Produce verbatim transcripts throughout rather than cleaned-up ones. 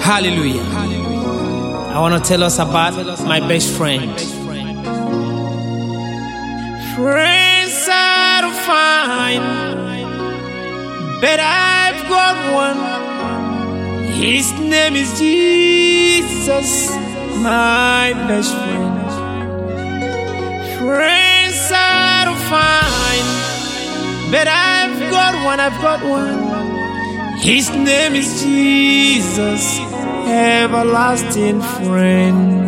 Hallelujah. I want to tell us about my best friend. Friends are to find, but I've got one. His name is Jesus, my best friend. Friends are to find, but I've got one, I've got one. His name is Jesus, everlasting friend.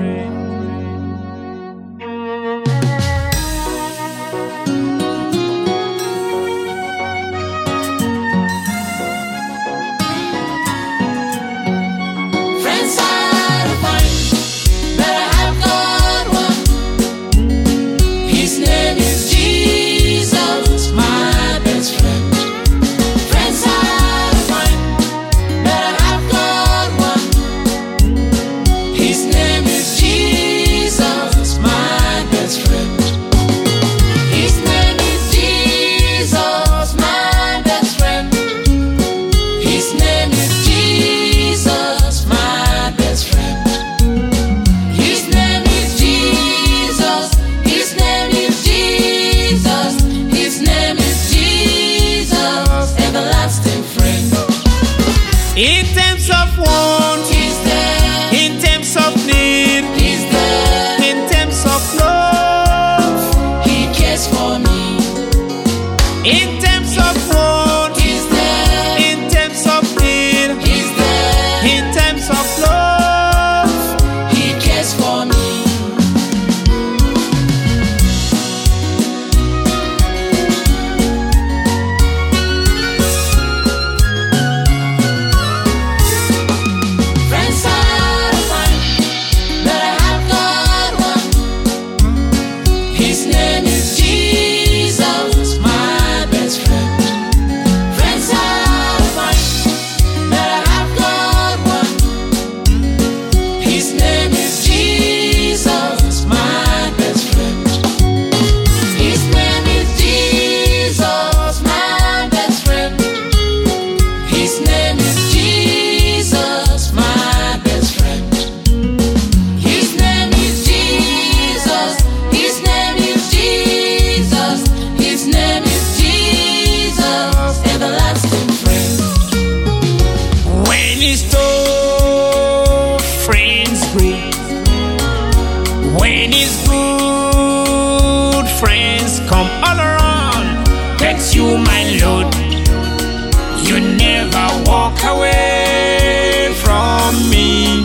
In times of want, He's there. In times of need, He's there. In times of love, He cares for me. In times of want, He's there. In times of need, He's there. In times of love, He cares for me. When it's good, friends come all around. Thanks you, my Lord. You never walk away from me,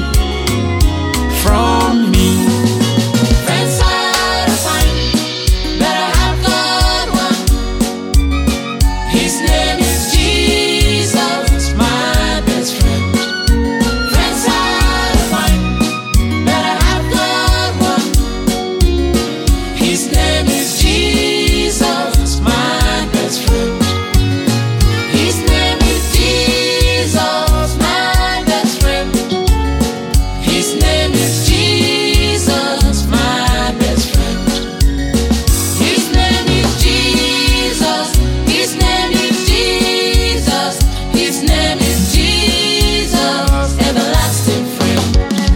from me. Friends are to find, but I have got one. His name is Jesus, my best friend. Friends are to find, but I have got one. His name is Jesus, my best friend. His name is Jesus, my best friend. His name is Jesus, my best friend. His name is Jesus. His name is Jesus. His name is Jesus, everlasting friend.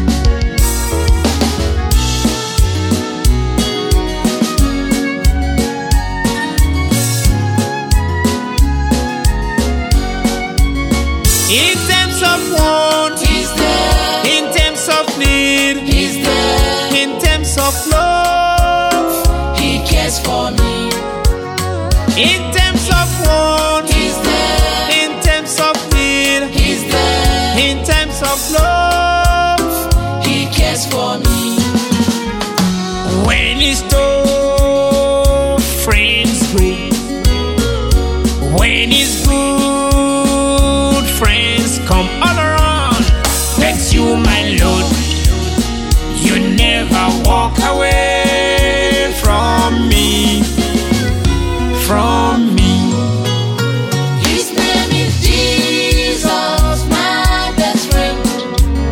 In times of want, He's there. in times of need, He's there. in times of love, He cares for me. in times of want, He's there. in times of need, He's there. in times of love, He cares for me. when it's tough, friends go. When it's good, friends come all around. Thanks you, my Lord. You never walk away from me, from me. His name is Jesus, my best friend.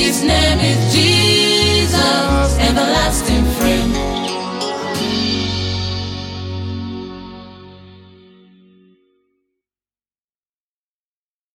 His name is Jesus.